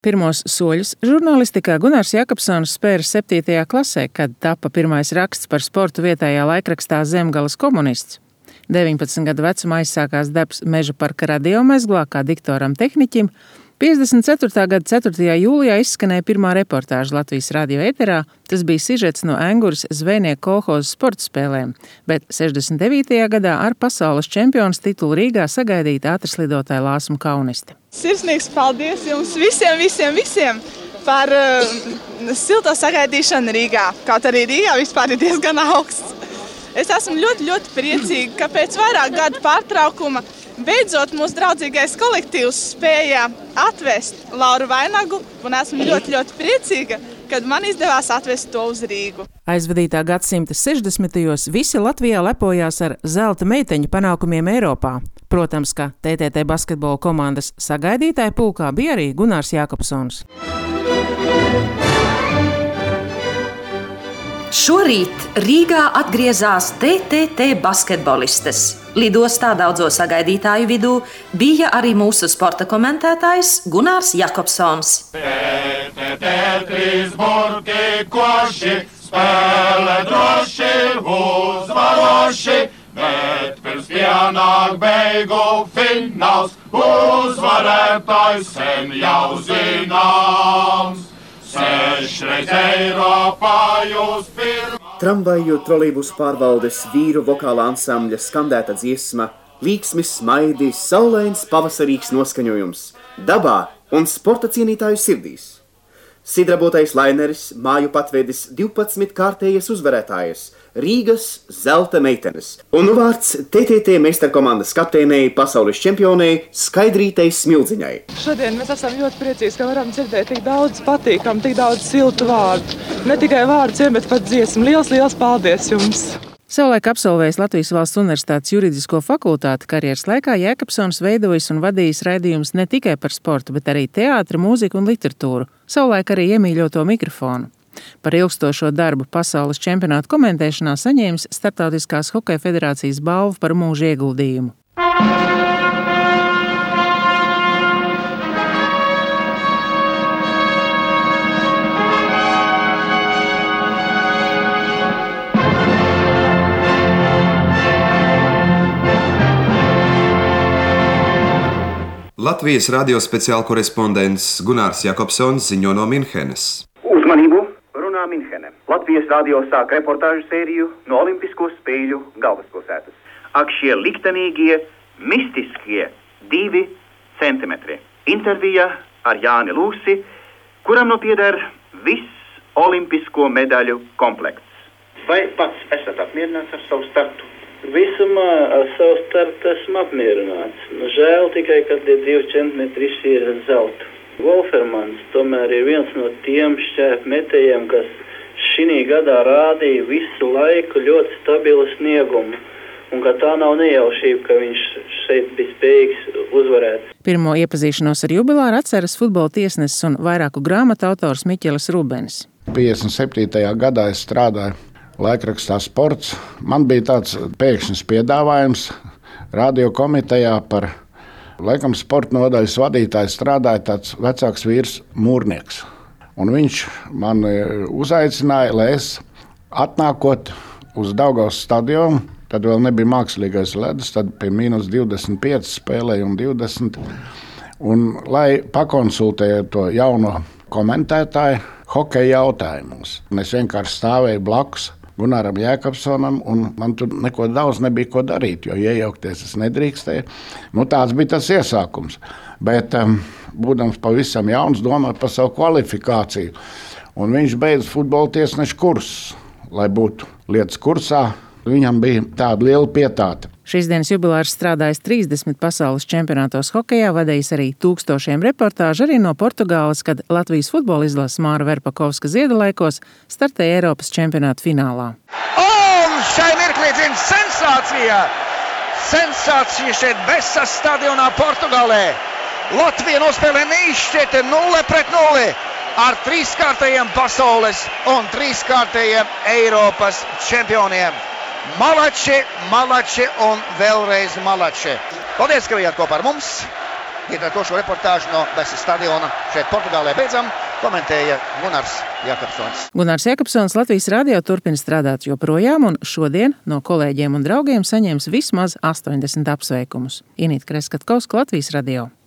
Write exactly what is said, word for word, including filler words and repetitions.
Pirmos soļus žurnālistikā Gunārs Jakobsons spēra septītajā klasē, kad tapa pirmais raksts par sportu vietējā laikrakstā Zemgales komunists. deviņpadsmit gadu vecumā aizsākās darbs Meža parka radiomezglā kā diktoram tehniķim. piecdesmit ceturtā gada ceturtajā jūlijā izskanēja pirmā reportāža Latvijas radio ēterā. Tas bija sižets no Enguras zvejnieku kolhoza sporta spēlēm, bet sešdesmit devītajā gadā ar pasaules čempionas titulu Rīgā sagaidīta ātrslidotāja Lāsma Kauniste. Sirsnīgs paldies jums visiem, visiem, visiem par uh, silto sagaidīšanu Rīgā. Kaut arī Rīgā vispār ir diezgan augsts. Es esmu ļoti, ļoti priecīga, ka pēc vairāk gadu pārtraukuma beidzot mūsu draudzīgais kolektīvs spēja atvest Lauru Vainagu, un esmu ļoti, ļoti priecīga, kad man izdevās atvest to uz Rīgu. Aizvadītā gadsimta sešdesmitajos visi Latvijā lepojās ar zelta meiteņu panākumiem Eiropā. Protams, ka T T T basketbola komandas sagaidītāja pulkā bija arī Gunārs Jakobsons. Šorīt Rīgā atgriezās T T T basketbolistes. Lidostā daudzo sagaidītāju vidū bija arī mūsu sporta komentētājs Gunārs Jakobsons. T T T trīs burti koši, spēle droši, uzvaroši, bet pirms pienāk beigu fināls, uzvarētājs sen jau zināms. Sešreiz Eiropā jūs pirmā. Tramvaju trolejbusu pārvaldes vīru vokāla ansambļa skandēta dziesma, līksmis, smaidi, saulains pavasarīgs noskaņojums, dabā un sporta cienītāju sirdīs. Sidrabotais laineris māju patvedis divpadsmit kārtējas uzvarētājas, Rīgas zelta meitenes. Un nu vārds T T T meistarkomandas kapteinei, pasaules čempionei Skaidrītei Smildziņai. Šodien mēs esam ļoti priecīgi, ka varam dzirdēt tik daudz patīkam, tik daudz siltu vārdu. Ne tikai vārdu, bet pat dziesmu. Liels, liels paldies jums! Savulaik absolvējis Latvijas Valsts Universitātes juridisko fakultāti, karjeras laikā Jakobsons veidojis un vadījis raidījumus ne tikai par sportu, bet arī teātri, mūziku un literatūru. Savulaik arī iemīļoto mikrofonu. Par ilgstošo darbu pasaules čempionātu komentēšanā saņēmis Starptautiskās hokeja federācijas balvu par mūža ieguldījumu. Latvijas radio speciāla korespondents Gunārs Jakobsons ziņo no Minhenes. Uzmanību! Runā Minhene. Latvijas radio sāk reportāžu sēriju no Olimpisko spēļu galvaspilsētas. Ak šie liktenīgie, mistiskie divi centimetri. Intervija ar Jāni Lūsi, kuram nu pieder viss olimpisko medaļu komplekts. Vai pats esat apmierināts ar savu startu? Visumā ar savu startu esmu apmierināts. Nu, žēl tikai, ka tie divi centimetri ir zelta. Wolfermans tomēr ir viens no tiem šķērpmetējiem, kas šī gadā rādīja visu laiku ļoti stabilu sniegumu. Un ka tā nav nejaušība, ka viņš šeit bija spējīgs uzvarēt. Pirmo iepazīšanos ar jubilāru atceras futbola tiesnesis un vairāku grāmatu autors Miķelis Rubens. piecdesmit septītajā gadā es strādāju laikrakstā Sports. Man bija tāds pēkšņs piedāvājums radio komitejā par laikam sporta nodaļas vadītāju strādāja tāds vecāks vīrs Mūrnieks. Un viņš man uzaicināja, lai es atnākot uz Daugavas stadionu, tad vēl nebija mākslīgais ledus, tad pie mīnus divdesmit pieci spēlēja un divdesmit. Un lai pakonsultēju to jauno komentētāju hokeja jautājumos. Un es vienkārši stāvēju blakus Gunāram Jakobsonam, un man tur neko daudz nebija ko darīt, jo iejaukties es nedrīkstēju. Nu, tāds bija tas iesākums. Bet, um, būdams pavisam jauns, domāju par savu kvalifikāciju. Un viņš beidz futbola tiesnešu kursus, lai būtu lietas kursā. Viņam bija tāda liela pietāte. Šīs dienas jubilārs strādājis trīsdesmit pasaules čempionātos hokejā, vadījis arī tūkstošiem reportāžu arī no Portugāles, kad Latvijas futbola izlases Māra Verpakovska ziedalaikos startēja Eiropas čempionāta finālā. Un šai mirklī dzimst sensācija! Sensācija šeit Besas stadionā Portugālē. Latvija nospēlē neizšķieti nulle pret nulli ar trīskārtējiem pasaules un trīskārtējiem Eiropas čempioniem. Malači, malači un vēlreiz malači. Paldies, ka bijāt kopā ar mums. Līdz ar to šo reportāžu no Besas stadiona šeit Portugālē beidzam, komentēja Gunārs Jakobsons. Gunārs Jakobsons Latvijas radio turpina strādāt joprojām un šodien no kolēģiem un draugiem saņems vismaz astoņdesmit apsveikumus. Inīta Kreskatkovska, Latvijas radio.